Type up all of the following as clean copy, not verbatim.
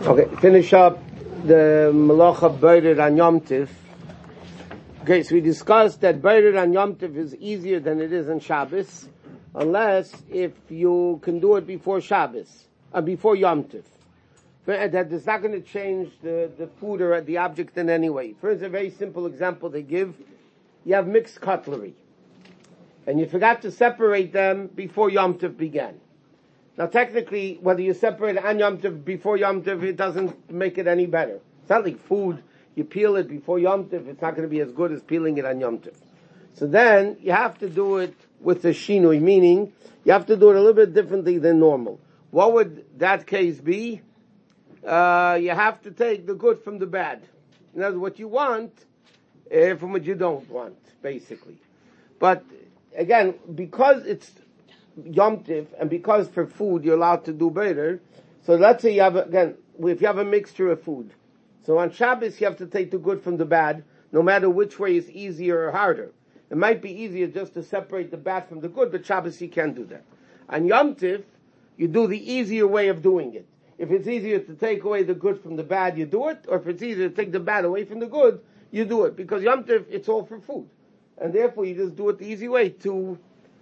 Okay, finish up the Malacha Beirid on Yom Tif. Okay, so we discussed that Beirid on Yom Tif is easier than it is on Shabbos, unless if you can do it before Shabbos, before Yom Tif. That is not going to change the food or the object in any way. For instance, a very simple example they give, you have mixed cutlery, and you forgot to separate them before Yom Tif began. Now technically, whether you separate it on Yom Tov, before Yom Tov, it doesn't make it any better. It's not like food, you peel it before Yom Tov, it's not going to be as good as peeling it on Yom Tov. So then, you have to do it with the shinui, meaning, you have to do it a little bit differently than normal. What would that case be? You have to take the good from the bad. In other words, what you want, from what you don't want, basically. But, again, because it's Yom Tif, and because for food you're allowed to do better, so let's say you have, if you have a mixture of food, so on Shabbos you have to take the good from the bad, no matter which way is easier or harder. It might be easier just to separate the bad from the good, but Shabbos you can't do that. On Yom Tif, you do the easier way of doing it. If it's easier to take away the good from the bad, you do it, or if it's easier to take the bad away from the good, you do it. Because Yom Tif, it's all for food. And therefore you just do it the easy way to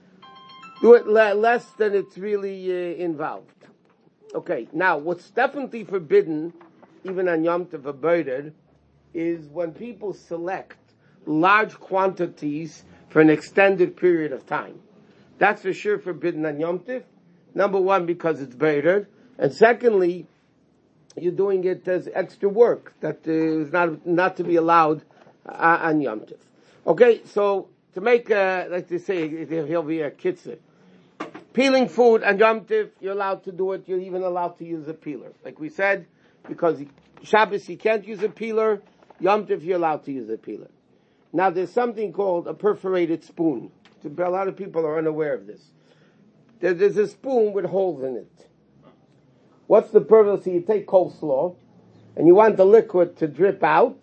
do it less than it's really involved. Okay, now what's definitely forbidden, even on Yom Tov Beirid, is when people select large quantities for an extended period of time. That's for sure forbidden on Yom Tov. Number one, because it's Beirid, and secondly, you're doing it as extra work that is not to be allowed on Yom Tov. Okay, so to make, like they say, he'll be a kitzur. Peeling food on Yom Tif, you're allowed to do it. You're even allowed to use a peeler. Like we said, because Shabbos you can't use a peeler, Yom Tif you're allowed to use a peeler. Now there's something called a perforated spoon. A lot of people are unaware of this. There's a spoon with holes in it. What's the purpose? So you take coleslaw, and you want the liquid to drip out.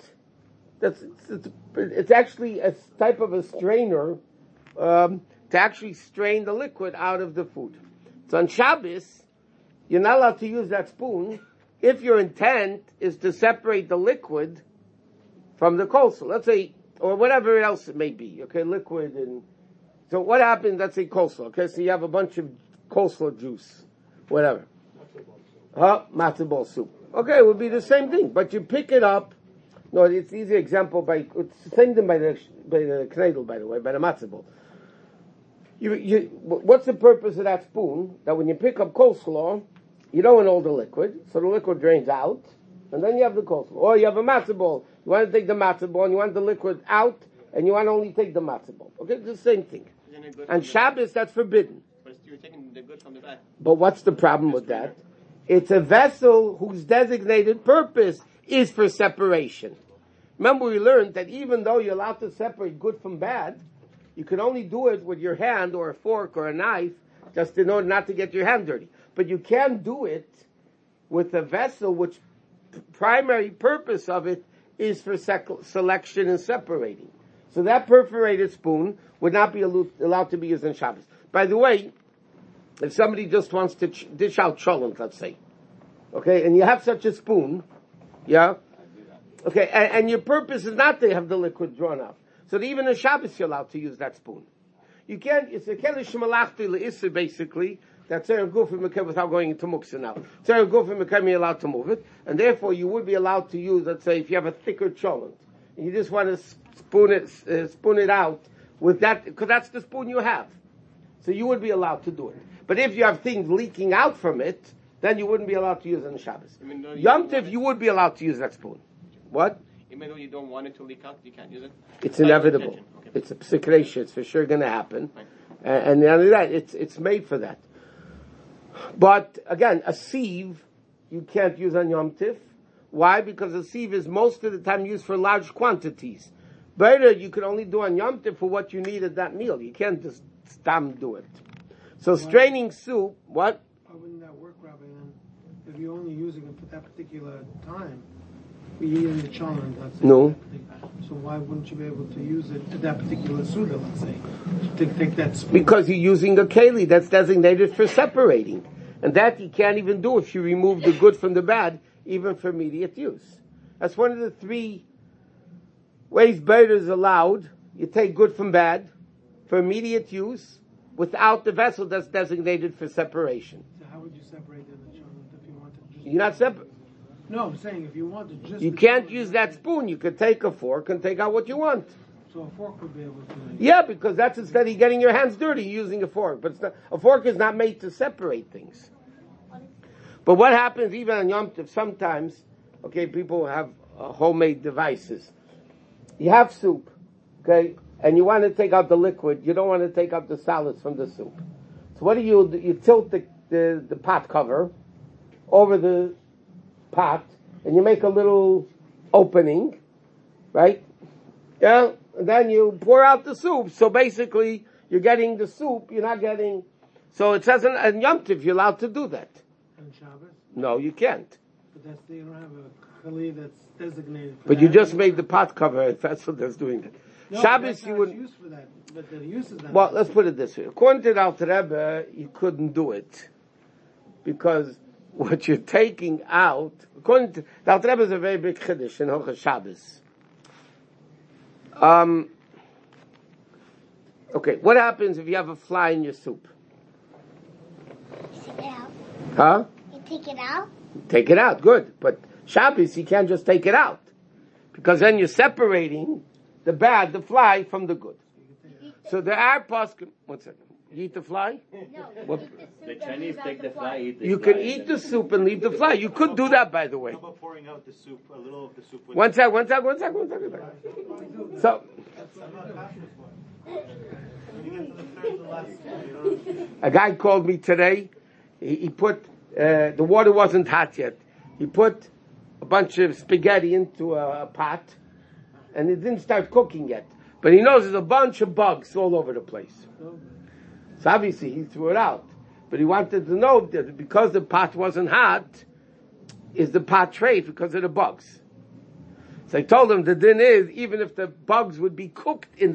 It's actually a type of a strainer, to actually strain the liquid out of the food. So on Shabbos, you're not allowed to use that spoon if your intent is to separate the liquid from the coleslaw. Let's say, or whatever else it may be, okay, liquid and, so what happens, let's say coleslaw, okay, so you have a bunch of coleslaw juice, whatever. Matzo ball soup. Okay, it would be the same thing, but you pick it up, no, it's the easy example it's the same thing by the knedel, by the way, by the matzo ball. What's the purpose of that spoon? That when you pick up coleslaw, you don't want all the liquid, so the liquid drains out, and then you have the coleslaw. Or you have a matzo ball. You want to take the matzo ball, and you want the liquid out, and you want to only take the matzo ball. Okay, it's the same thing. And Shabbos, that's forbidden. But you're taking the good from the bad. But what's the problem with that? It's a vessel whose designated purpose is for separation. Remember, we learned that even though you're allowed to separate good from bad, you can only do it with your hand or a fork or a knife, just in order not to get your hand dirty. But you can do it with a vessel which primary purpose of it is for selection and separating. So that perforated spoon would not be allowed to be used on Shabbos. By the way, if somebody just wants to dish out cholent, let's say, okay, and you have such a spoon, yeah, okay, and your purpose is not to have the liquid drawn out. So that even on Shabbos you're allowed to use that spoon. You can't, it's a kelish malachti le'isser basically, that Tzarech Gufim Mekem without going into Muksa now. Tzarech Gufim Mekem you're allowed to move it, and therefore you would be allowed to use, let's say, if you have a thicker cholent, and you just want to spoon it out with that, because that's the spoon you have. So you would be allowed to do it. But if you have things leaking out from it, then you wouldn't be allowed to use it on Shabbos. Yom Tov, you would be allowed to use that spoon. What? Even though you don't want it to leak out, you can't use it? It's inevitable. Okay. It's a psikresha. It's for sure going to happen. Right. And not only that, it's made for that. But, again, a sieve, you can't use on Yom Tif. Why? Because a sieve is most of the time used for large quantities. Better, you can only do on Yom Tif for what you need at that meal. You can't just do it. So straining soup, what? Why wouldn't that work, Rabbi, then? If you're only using it for that particular time, you're eating the cholent, let's say. No. So why wouldn't you be able to use it at that particular suda, let's say? To take that spoon? Because you're using a keli that's designated for separating. And that you can't even do if you remove the good from the bad even for immediate use. That's one of the three ways Beira is allowed. You take good from bad for immediate use without the vessel that's designated for separation. So how would you separate the cholent if you wanted just... You're not separate. No, I'm saying if you wanted just... You can't use that spoon. You could take a fork and take out what you want. So a fork would be able to... Yeah, because that's instead of getting your hands dirty using a fork. But it's not, a fork is not made to separate things. But what happens even on Yom Tov, sometimes, okay, people have homemade devices. You have soup, okay, and you want to take out the liquid. You don't want to take out the solids from the soup. So what do? You tilt the pot cover over the pot, and you make a little opening, right? Yeah, and then you pour out the soup. So basically, you're getting the soup. You're not getting. So it says in Yom Tov you're allowed to do that. On Shabbos? No, you can't. But you don't have a chali that's designated for But that. you just made the pot cover. If that's what that's doing it. No, Shabbos that's you not would. used for that. But the use is not. Well, let's put it this way. According to the Alter Rebbe, you couldn't do it because what you're taking out. According to the Alter Rebbe, is a very big chiddush in Hilchos Shabbos. Okay, what happens if you have a fly in your soup? Take it out. Huh? You take it out? Take it out, good. But Shabbos, you can't just take it out. Because then you're separating the bad, the fly, from the good. So there are poskim. One second. You eat the fly? No. What? The Chinese take the fly, eat the You fly, can and eat then- the soup and leave the fly. You could do that, by the way. How about pouring out the soup, a little of the soup? With One second. So, When you get to the third to last, you know, a guy called me today. He put, the water wasn't hot yet. He put a bunch of spaghetti into a pot, and it didn't start cooking yet. But he knows there's a bunch of bugs all over the place. So obviously he threw it out. But he wanted to know that because the pot wasn't hot, is the pot trafe because of the bugs. So I told him the din is, even if the bugs would be cooked in the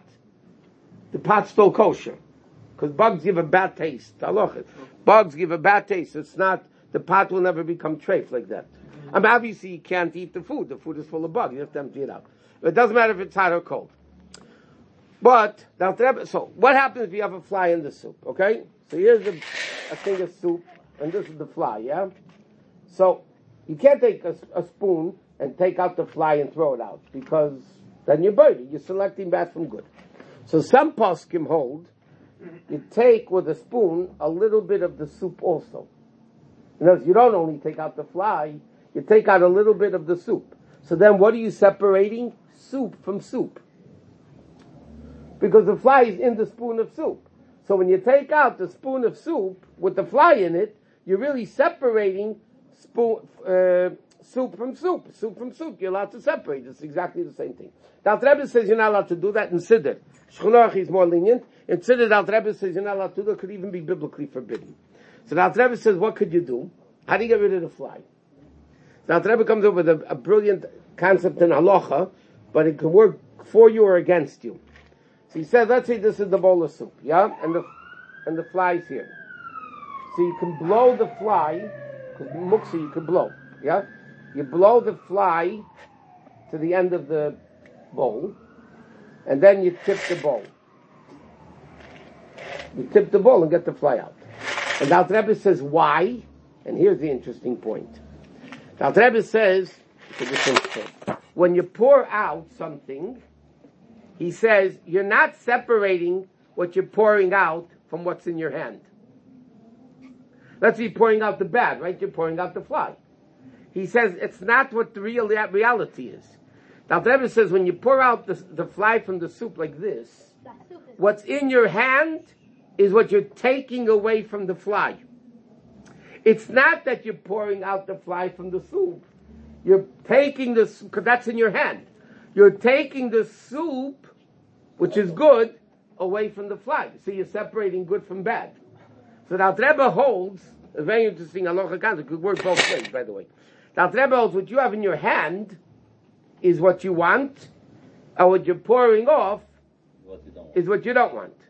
pot's still kosher. Because bugs give a bad taste. Bugs give a bad taste. It's not, the pot will never become treif like that. I mean, obviously you can't eat the food. The food is full of bugs. You have to empty it out. But it doesn't matter if it's hot or cold. But, so what happens if you have a fly in the soup, okay? So here's a thing of soup, and this is the fly, yeah? So, you can't take a spoon and take out the fly and throw it out, because then you're biting. You're selecting bad from good. So some poskim hold, you take with a spoon a little bit of the soup also. In other words, you don't only take out the fly, you take out a little bit of the soup. So then what are you separating? Soup from soup. Because the fly is in the spoon of soup. So when you take out the spoon of soup with the fly in it, you're really separating soup from soup. Soup from soup. You're allowed to separate. It's exactly the same thing. The Alter Rebbe says you're not allowed to do that in Siddur. Shulchan Aruch is more lenient. In Siddur, the Alter Rebbe says you're not allowed to do it. It could even be biblically forbidden. So the Alter Rebbe says, what could you do? How do you get rid of the fly? The Alter Rebbe comes up with a brilliant concept in halacha, but it can work for you or against you. So he says, let's say this is the bowl of soup, yeah? And the fly's here. So you can blow the fly, because muksa you can blow, yeah? You blow the fly to the end of the bowl, and then you tip the bowl. You tip the bowl and get the fly out. And the Alter Rebbe says, why? And here's the interesting point. The Alter Rebbe says, when you pour out something, he says, you're not separating what you're pouring out from what's in your hand. Let's say you're pouring out the bad, right? You're pouring out the fly. He says, it's not what the real reality is. The Alter Rebbe says, when you pour out the fly from the soup like this, what's in your hand is what you're taking away from the fly. It's not that you're pouring out the fly from the soup. You're taking the soup, because that's in your hand. You're taking the soup, which is good, away from the fly. So you're separating good from bad. So the Alter Rebbe holds, a very interesting halacha concept, could work both ways, by the way. The Alter Rebbe holds what you have in your hand is what you want, and what you're pouring off is what you don't want.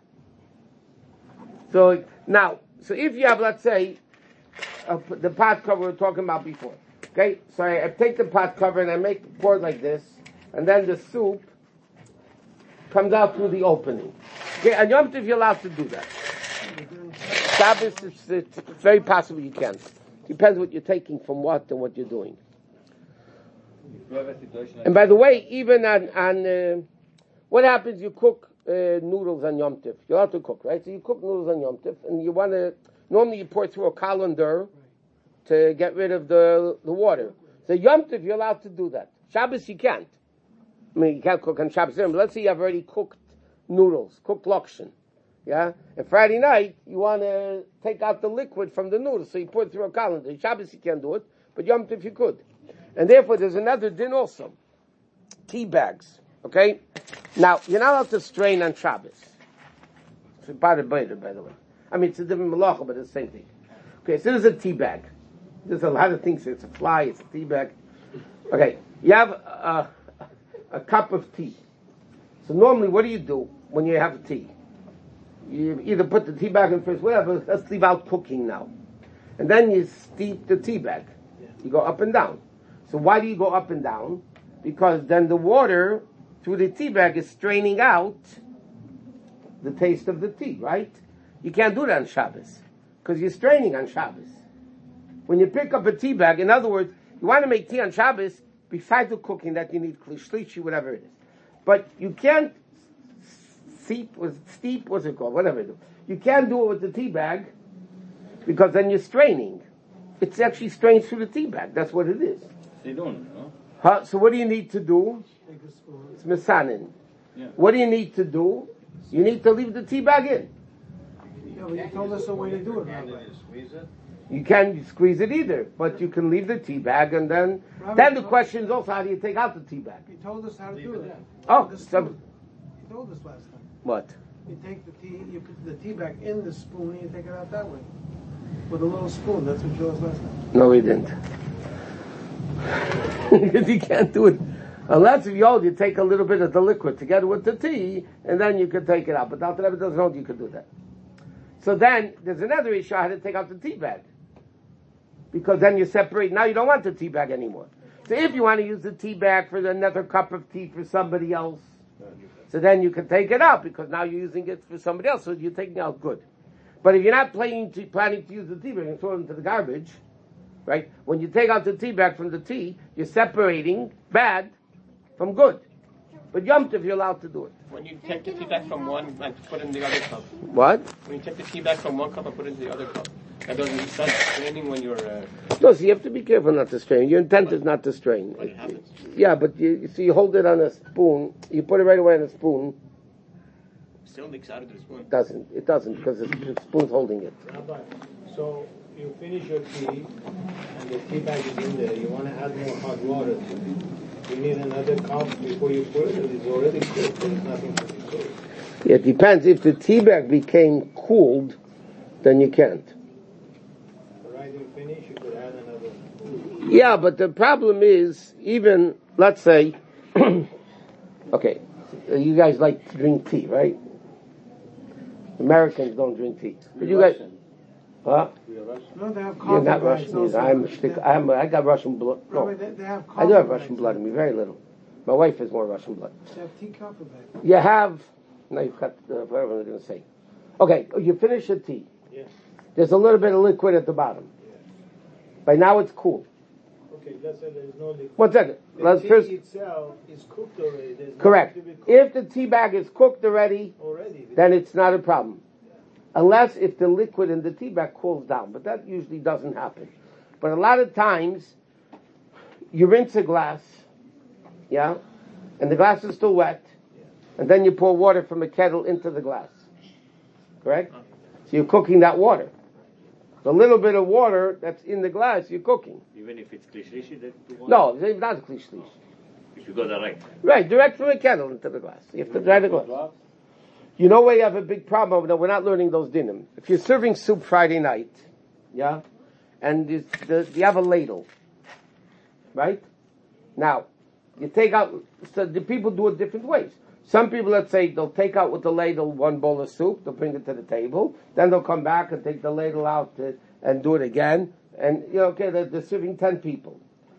So now, so if you have, let's say, the pot cover we were talking about before, Okay, so I take the pot cover and I pour it like this, and then the soup comes out through the opening. Okay, and Yom Tov you're allowed to do that. Shabbos, it's very possible you can't. Depends what you're taking from what and what you're doing. And by the way, even on what happens, you cook noodles on Yom Tov. You're allowed to cook, right? So you cook noodles on Yom Tov, and you want to, normally you pour it through a colander to get rid of the water. So Yom Tov, you're allowed to do that. Shabbos, you can't. I mean, you can't cook on Shabbos. But let's say you have already cooked noodles, cooked lokshen. Yeah? And Friday night, you want to take out the liquid from the noodles, so you pour it through a colander. Shabbos, you can't do it, but Yom Tov, you could. And therefore, there's another din also. Tea bags. Okay? Now, you're not allowed to strain on Shabbos. It's a part of Beider, by the way. I mean, it's a different malacha, but it's the same thing. Okay, so there's a tea bag. There's a lot of things. It's a fly, it's a tea bag. Okay, you have a cup of tea. So normally, what do you do when you have tea? You either put the tea bag in first, whatever, let's leave out cooking now. And then you steep the tea bag. You go up and down. So why do you go up and down? Because then the water through the tea bag is straining out the taste of the tea, right? You can't do that on Shabbos, because you're straining on Shabbos. When you pick up a tea bag, in other words, you want to make tea on Shabbos, besides the cooking that you need, shlishi, whatever it is. But you can't steep, what's it called, whatever it is. You can't do it with the tea bag, because then you're straining. It's actually strained through the tea bag. That's what it is. They don't, no? So what do you need to do? It's mesanin. Yeah. What do you need to do? You need to leave the tea bag in. Yeah, but you told us the way to do it, Rabbi. You can't squeeze it either, but you can leave the tea bag, and then the question is also, how do you take out the tea bag? You told us how to do it. Oh, The so spoon. You told us last time. what? You take the tea, you put the tea bag in the spoon, and you take it out that way. With a little spoon. That's what you told us last time. No, we didn't. Because you can't do it. Unless if you take a little bit of the liquid together with the tea, and then you can take it out. But the Alter Rebbe doesn't hold you could do that. So then, there's another issue, how to take out the tea bag. Because then you separate, now you don't want the tea bag anymore. So if you want to use the tea bag for another cup of tea for somebody else, so then you can take it out, because now you're using it for somebody else, so you're taking out good. But if you're not planning to use the tea bag and throw it into the garbage, right? When you take out the tea bag from the tea, you're separating bad from good. But Yom Tov, you're allowed to do it. When you take the tea bag from one and put it in the other cup. What? When you take the tea bag from one cup and put it in the other cup. That doesn't start straining when you're... No, so you have to be careful not to strain. Your intent is not to strain. But it happens. Yeah, but you hold it on a spoon, you put it right away on a spoon. It still leaks out of the spoon. It doesn't, because the spoon's holding it. Rabbi, so you finish your tea, and the tea bag is in there. You want to add more hot water to it. You need another cup before you put it. It's already cooked. There's nothing to be cooked. Yeah, it depends. If the tea bag became cooled, then you can't. Right, you finish, you could add another. Yeah, but the problem is, even, let's say, okay, you guys like to drink tea, right? Americans don't drink tea. But you guys, huh? No, they have coffee. You're not bags Russian also. either. I got Russian blood. No, Rabbi, they have coffee I do have bags. Russian blood in me, very little. My wife has more Russian blood. They have tea coffee bags. You have, now you've got whatever I'm going to say. Okay, you finish the tea. Yes. There's a little bit of liquid at the bottom. By now it's cool. Okay, let's say there's no liquid. 1 second. The Let's tea first. itself is cooked already. There's Correct. nothing to be cooked If the tea bag is cooked already, then it's not a problem. Unless if the liquid in the tea bag cools down. But that usually doesn't happen. But a lot of times, you rinse a glass, yeah, and the glass is still wet, and then you pour water from a kettle into the glass. Correct? So you're cooking that water. The little bit of water that's in the glass, you're cooking. Even if it's klishlishi, that you want? No, it's not a klishlish. If you go direct. Right, direct from a kettle into the glass. You have to dry the glass. You know where you have a big problem? No, we're not learning those dinim. If you're serving soup Friday night, yeah, and you have a ladle, right? Now, you take out, so the people do it different ways. Some people, let's say, they'll take out with the ladle one bowl of soup, they'll bring it to the table, then they'll come back and take the ladle out and do it again, and, okay, they're serving 10 people.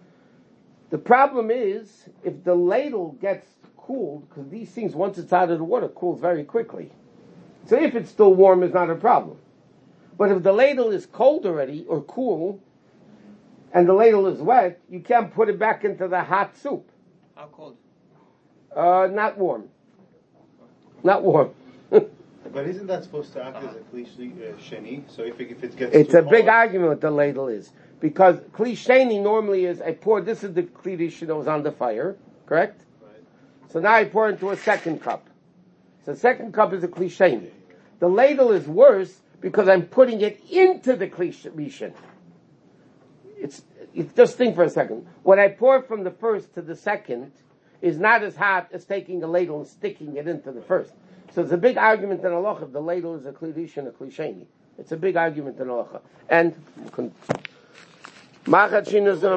The problem is, if the ladle gets cooled, because these things, once it's out of the water, cools very quickly. So if it's still warm, it's not a problem. But if the ladle is cold already, or cool, and the ladle is wet, you can't put it back into the hot soup. How cold? Not warm. Not warm. But isn't that supposed to act as a kli sheni? So if it gets It's too a big hot, argument what the ladle is. Because kli sheni normally is, I pour, this is the kli rishon that was on the fire, correct? Right. So now I pour into a second cup. So the second cup is a kli sheni. The ladle is worse because I'm putting it into the kli rishon. It's just think for a second. What I pour from the first to the second is not as hot as taking a ladle and sticking it into the first. So it's a big argument in halacha if the ladle is a kli rishon, a kli sheni. It's a big argument in halacha. And